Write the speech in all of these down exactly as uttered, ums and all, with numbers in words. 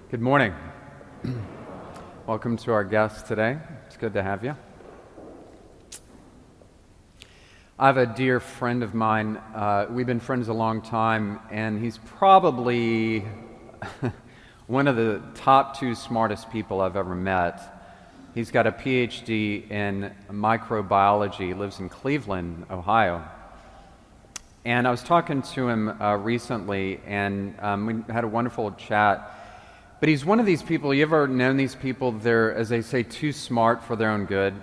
Good morning. Welcome to our guests today. It's good to have you. I have a dear friend of mine. Uh, we've been friends a long time, and he's probably one of the top two smartest people I've ever met. He's got a P H D in microbiology, lives in Cleveland, Ohio. And I was talking to him uh, recently, and um, we had a wonderful chat. But he's one of these people, you ever known these people, they're, as they say, too smart for their own good?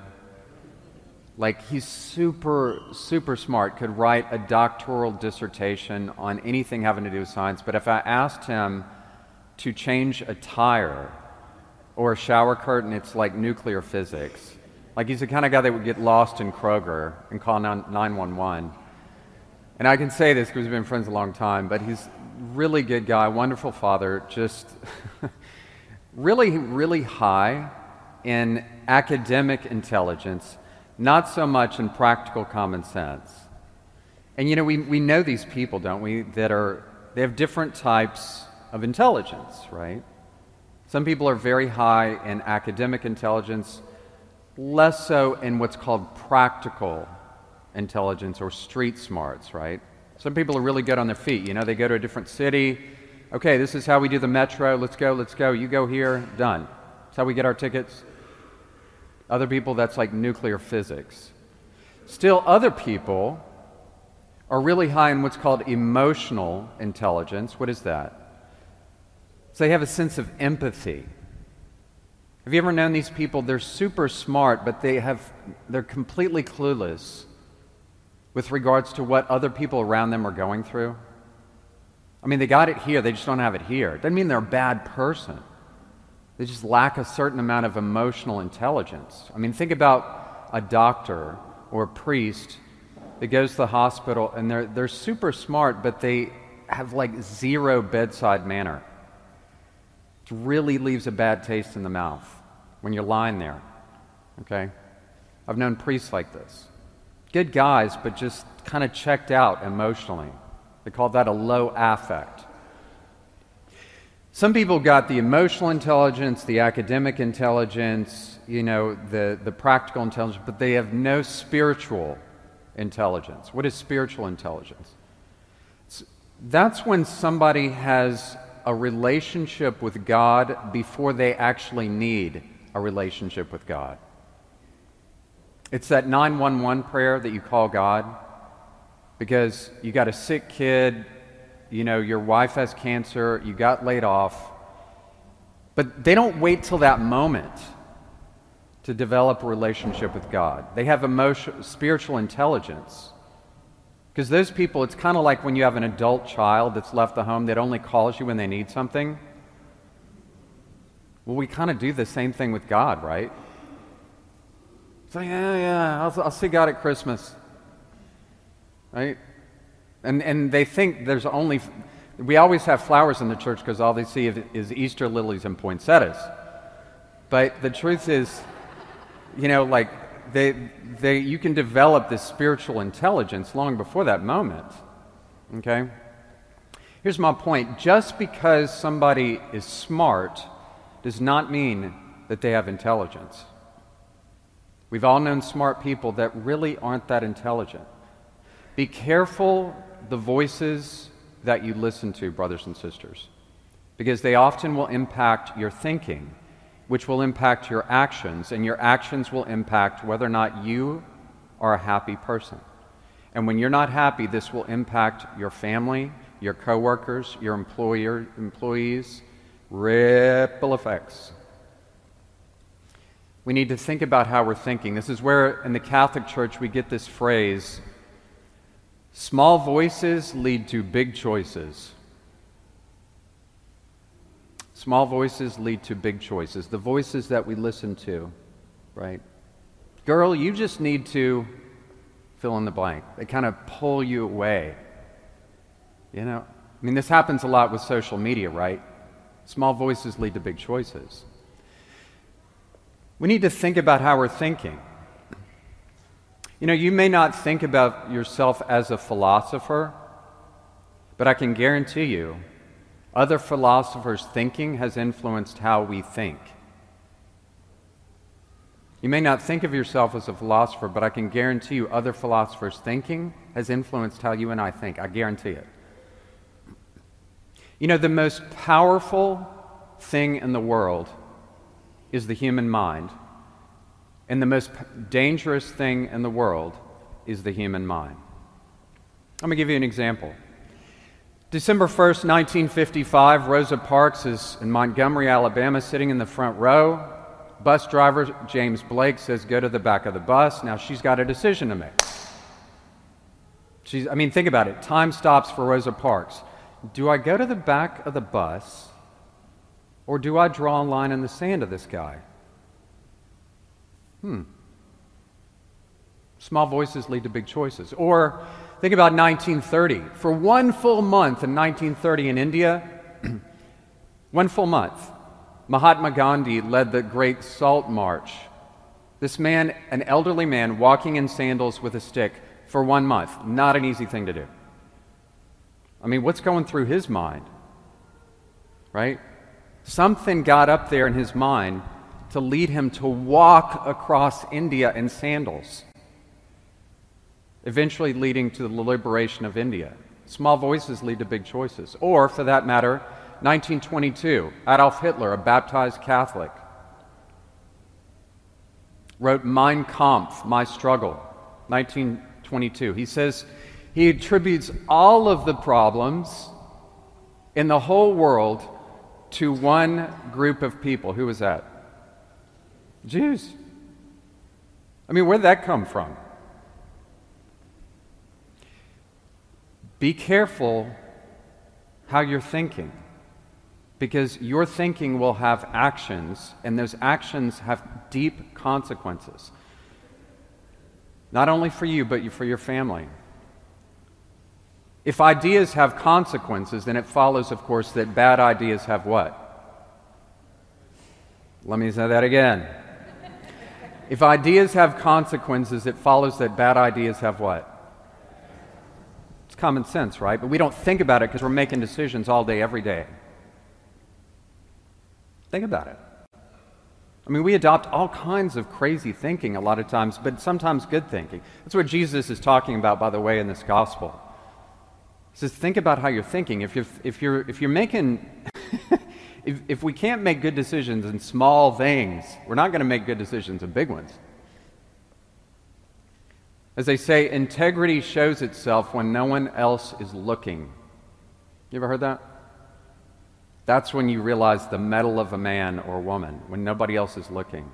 Like, he's super, super smart, could write a doctoral dissertation on anything having to do with science, but if I asked him to change a tire or a shower curtain, it's like nuclear physics. Like, he's the kind of guy that would get lost in Kroger and call nine one one. And I can say this because we've been friends a long time, but he's a really good guy, wonderful father, just really, really high in academic intelligence, not so much in practical common sense. And you know, we, we know these people, don't we, that are, they have different types of intelligence, right? Some people are very high in academic intelligence, less so in what's called practical intelligence or street smarts, right? Some people are really good on their feet. You know, they go to a different city. Okay, this is how we do the metro. Let's go, let's go. You go here, done. That's how we get our tickets. Other people, that's like nuclear physics. Still, other people are really high in what's called emotional intelligence. What is that? So they have a sense of empathy. Have you ever known these people? They're super smart, but they have, they're completely clueless with regards to what other people around them are going through. I mean, they got it here, they just don't have it here. Doesn't mean they're a bad person. They just lack a certain amount of emotional intelligence. I mean, think about a doctor or a priest that goes to the hospital and they're, they're super smart, but they have like zero bedside manner. It really leaves a bad taste in the mouth when you're lying there, okay? I've known priests like this. Good guys, but just kind of checked out emotionally. They call that a low affect. Some people got the emotional intelligence, the academic intelligence, you know, the, the practical intelligence, but they have no spiritual intelligence. What is spiritual intelligence? It's, that's when somebody has a relationship with God before they actually need a relationship with God. It's that nine one one prayer that you call God because you got a sick kid, you know, your wife has cancer, you got laid off. But they don't wait till that moment to develop a relationship with God. They have emotion, spiritual intelligence. Because those people, it's kind of like when you have an adult child that's left the home that only calls you when they need something. Well, we kind of do the same thing with God, right? So, yeah, yeah, I'll, I'll see God at Christmas, right? And and they think there's only, we always have flowers in the church because all they see is Easter lilies and poinsettias. But the truth is, you know, like, they, they, you can develop this spiritual intelligence long before that moment, okay? Here's my point. Just because somebody is smart does not mean that they have intelligence. We've all known smart people that really aren't that intelligent. Be careful the voices that you listen to, brothers and sisters, because they often will impact your thinking, which will impact your actions, and your actions will impact whether or not you are a happy person. And when you're not happy, this will impact your family, your coworkers, your employer, employees, ripple effects. We need to think about how we're thinking. This is where, in the Catholic Church, we get this phrase, small voices lead to big choices. Small voices lead to big choices. The voices that we listen to, right? Girl, you just need to fill in the blank. They kind of pull you away. You know, I mean, this happens a lot with social media, right? Small voices lead to big choices. We need to think about how we're thinking. You know, you may not think about yourself as a philosopher, but I can guarantee you Other philosophers' thinking has influenced how we think. You may not think of yourself as a philosopher, but I can guarantee you other philosophers' thinking has influenced how you and I think. I guarantee it. You know, the most powerful thing in the world is the human mind, and the most dangerous thing in the world is the human mind. Let me give you an example. December first, nineteen fifty-five, Rosa Parks is in Montgomery, Alabama, sitting in the front row. Bus driver James Blake says, go to the back of the bus. Now she's got a decision to make. She's, I mean, think about it. Time stops for Rosa Parks. Do I go to the back of the bus, or do I draw a line in the sand of this guy? Hmm. Small voices lead to big choices. Or think about nineteen thirty. For one full month in nineteen thirty in India, one full month, Mahatma Gandhi led the Great Salt March. This man, an elderly man, walking in sandals with a stick for one month. Not an easy thing to do. I mean, what's going through his mind? Right? Something got up there in his mind to lead him to walk across India in sandals, eventually leading to the liberation of India. Small voices lead to big choices. Or, for that matter, nineteen twenty-two, Adolf Hitler, a baptized Catholic, wrote Mein Kampf, My Struggle, nineteen twenty-two. He says he attributes all of the problems in the whole world to one group of people. Who was that? Jews. I mean, where'd that come from? Be careful how you're thinking, because your thinking will have actions, and those actions have deep consequences. Not only for you, but for your family. If ideas have consequences, then it follows, of course, that bad ideas have what? Let me say that again. If ideas have consequences, it follows that bad ideas have what? It's common sense, right? But we don't think about it because we're making decisions all day, every day. Think about it. I mean, we adopt all kinds of crazy thinking a lot of times, but sometimes good thinking. That's what Jesus is talking about, by the way, in this gospel. He says, think about how you're thinking. If you're, if you're, if you're making, if, if we can't make good decisions in small things, we're not going to make good decisions in big ones. As they say, integrity shows itself when no one else is looking. You ever heard that? That's when you realize the mettle of a man or woman, when nobody else is looking.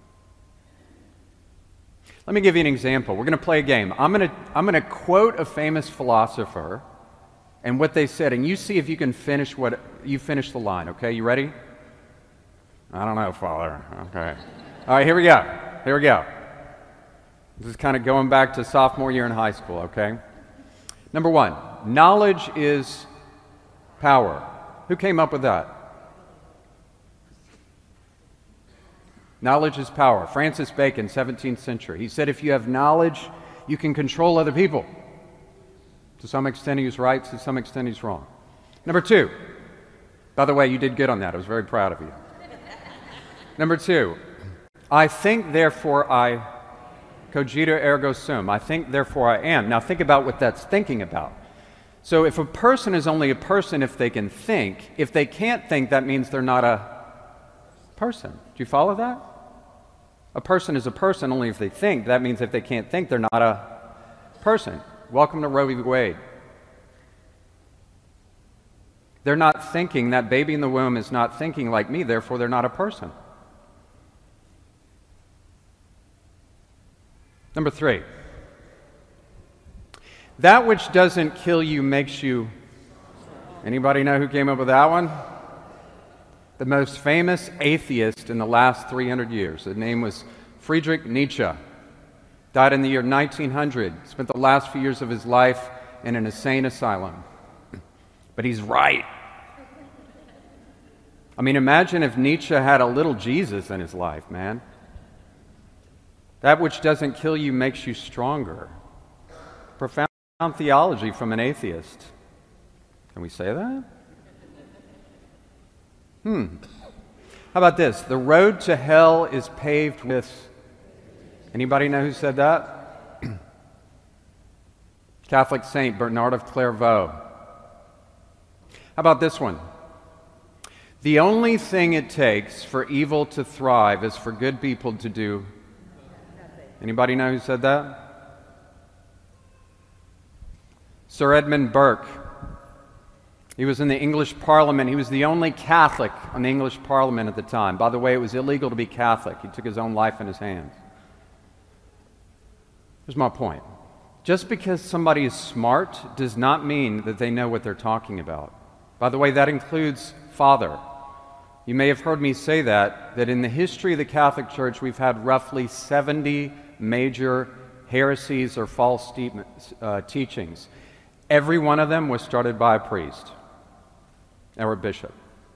Let me give you an example. We're going to play a game. I'm going to, I'm going to quote a famous philosopher and what they said, and you see if you can finish what you finish the line. Okay, you ready? I don't know, Father. Okay. All right, here we go. Here we go. This is kind of going back to sophomore year in high school. Okay. Number one, knowledge is power. Who came up with that? Knowledge is power. Francis Bacon, seventeenth century. He said if you have knowledge, you can control other people. To some extent he was right, to some extent he's wrong. Number two, by the way, you did good on that. I was very proud of you. Number two, I think, therefore I, cogito ergo sum. I think, therefore I am. Now think about what that's thinking about. So if a person is only a person if they can think, if they can't think, that means they're not a person. Do you follow that? A person is a person only if they think. That means if they can't think, they're not a person. Welcome to Roe v. Wade. They're not thinking. That baby in the womb is not thinking like me, therefore they're not a person. Number three. That which doesn't kill you makes you... Anybody know who came up with that one? The most famous atheist in the last three hundred years. His name was Friedrich Nietzsche. Died in the year nineteen hundred. Spent the last few years of his life in an insane asylum. But he's right. I mean, imagine if Nietzsche had a little Jesus in his life, man. That which doesn't kill you makes you stronger. Profound theology from an atheist. Can we say that? Hmm. How about this? The road to hell is paved with... Anybody know who said that? Catholic saint Bernard of Clairvaux. How about this one? The only thing it takes for evil to thrive is for good people to do... Anybody know who said that? Sir Edmund Burke. He was in the English Parliament. He was the only Catholic in the English Parliament at the time. By the way, it was illegal to be Catholic. He took his own life in his hands. Here's my point. Just because somebody is smart does not mean that they know what they're talking about. By the way, that includes father. You may have heard me say that, that in the history of the Catholic Church, we've had roughly seventy major heresies or false statements, uh, teachings. Every one of them was started by a priest or a bishop.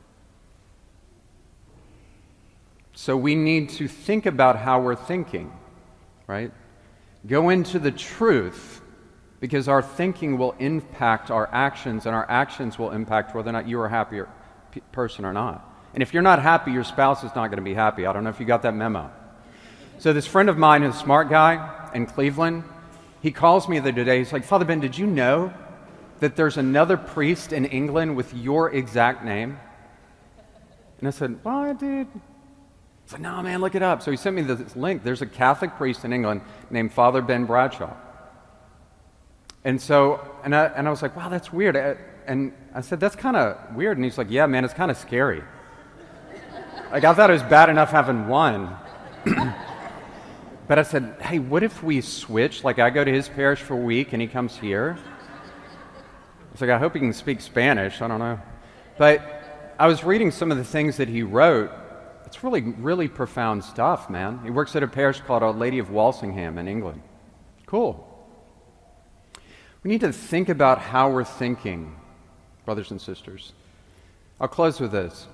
So we need to think about how we're thinking, right? Go into the truth, because our thinking will impact our actions, and our actions will impact whether or not you are a happier p- person or not. And if you're not happy, your spouse is not going to be happy. I don't know if you got that memo. So this friend of mine, who's a smart guy in Cleveland, he calls me the other day. He's like, Father Ben, did you know that there's another priest in England with your exact name? And I said, what, dude? He said, no, man, look it up. So he sent me this link. There's a Catholic priest in England named Father Ben Bradshaw. And so, and I, and I was like, wow, that's weird. And I said, that's kind of weird. And he's like, yeah, man, it's kind of scary. Like, I thought it was bad enough having one. But I said, hey, what if we switch? Like, I go to his parish for a week and he comes here. I was like, I hope he can speak Spanish. I don't know. But I was reading some of the things that he wrote. It's really, really profound stuff, man. He works at a parish called Our Lady of Walsingham in England. Cool. We need to think about how we're thinking, brothers and sisters. I'll close with this.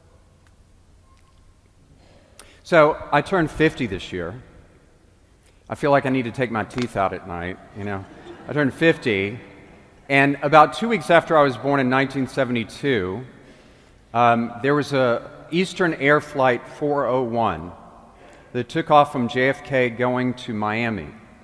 So I turned fifty this year. I feel like I need to take my teeth out at night, you know. I turned fifty, and about two weeks after I was born in nineteen seventy-two, um, there was a Eastern Air Flight four oh one that took off from J F K going to Miami.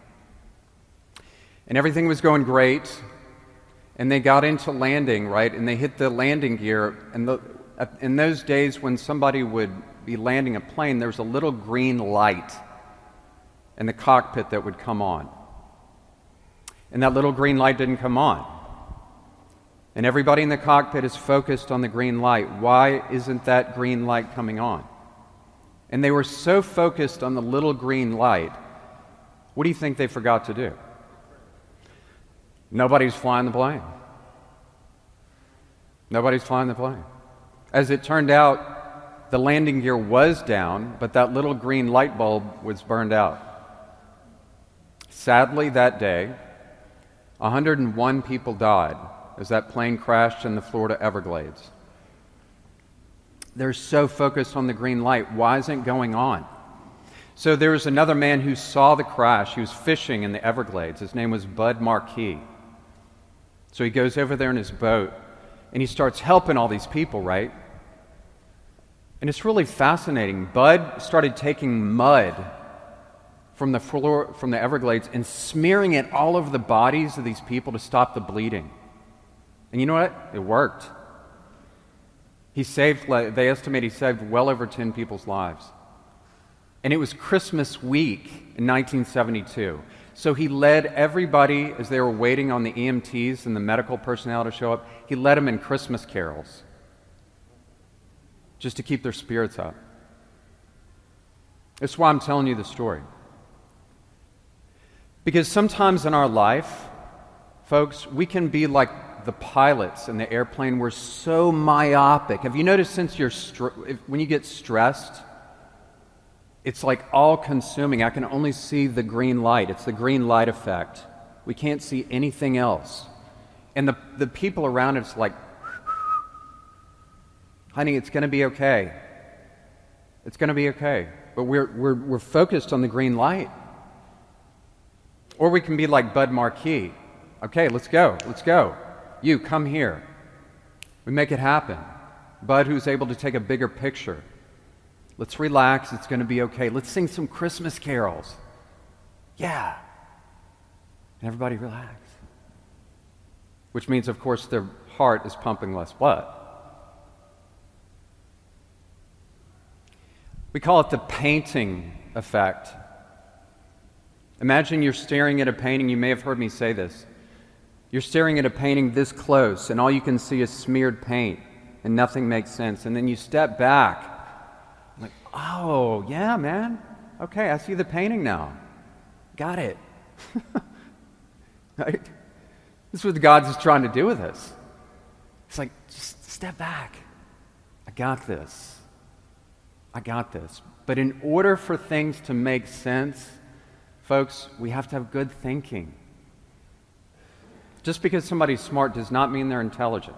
And everything was going great, and they got into landing, right, and they hit the landing gear, and the, in those days when somebody would be landing a plane, there was a little green light in the cockpit that would come on. And that little green light didn't come on. And everybody in the cockpit is focused on the green light. Why isn't that green light coming on? And they were so focused on the little green light, what do you think they forgot to do? Nobody's flying the plane. Nobody's flying the plane. As it turned out, the landing gear was down, but that little green light bulb was burned out. Sadly, that day, one hundred one people died as that plane crashed in the Florida Everglades. They're so focused on the green light. Why isn't it going on? So there was another man who saw the crash. He was fishing in the Everglades. His name was Bud Marquis. So he goes over there in his boat, and he starts helping all these people, right? And it's really fascinating. Bud started taking mud from the floor, from the Everglades, and smearing it all over the bodies of these people to stop the bleeding. And you know what? It worked. He saved, they estimate he saved well over ten people's lives. And it was Christmas week in nineteen seventy-two. So he led everybody, as they were waiting on the E M Ts and the medical personnel to show up, he led them in Christmas carols, just to keep their spirits up. That's why I'm telling you the story. Because sometimes in our life, folks, we can be like the pilots in the airplane. We're so myopic. Have you noticed since you're str- if, when you get stressed, it's like all-consuming. I can only see the green light. It's the green light effect. We can't see anything else. And the, the people around it's like, honey, it's going to be okay. It's going to be okay. But we're, we're, we're focused on the green light. Or we can be like Bud Marquis. Okay, let's go. Let's go. You, come here. We make it happen. Bud who's able to take a bigger picture. Let's relax, it's going to be okay. Let's sing some Christmas carols. Yeah. And everybody relax. Which means, of course, their heart is pumping less blood. We call it the painting effect. Imagine you're staring at a painting. You may have heard me say this. You're staring at a painting this close, and all you can see is smeared paint, and nothing makes sense. And then you step back. Like, oh, yeah, man. Okay, I see the painting now. Got it. Right? This is what God is trying to do with us. It's like, just step back. I got this. I got this. But in order for things to make sense, folks, we have to have good thinking. Just because somebody's smart does not mean they're intelligent.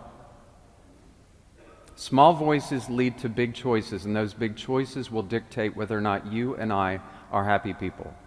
Small voices lead to big choices, and those big choices will dictate whether or not you and I are happy people.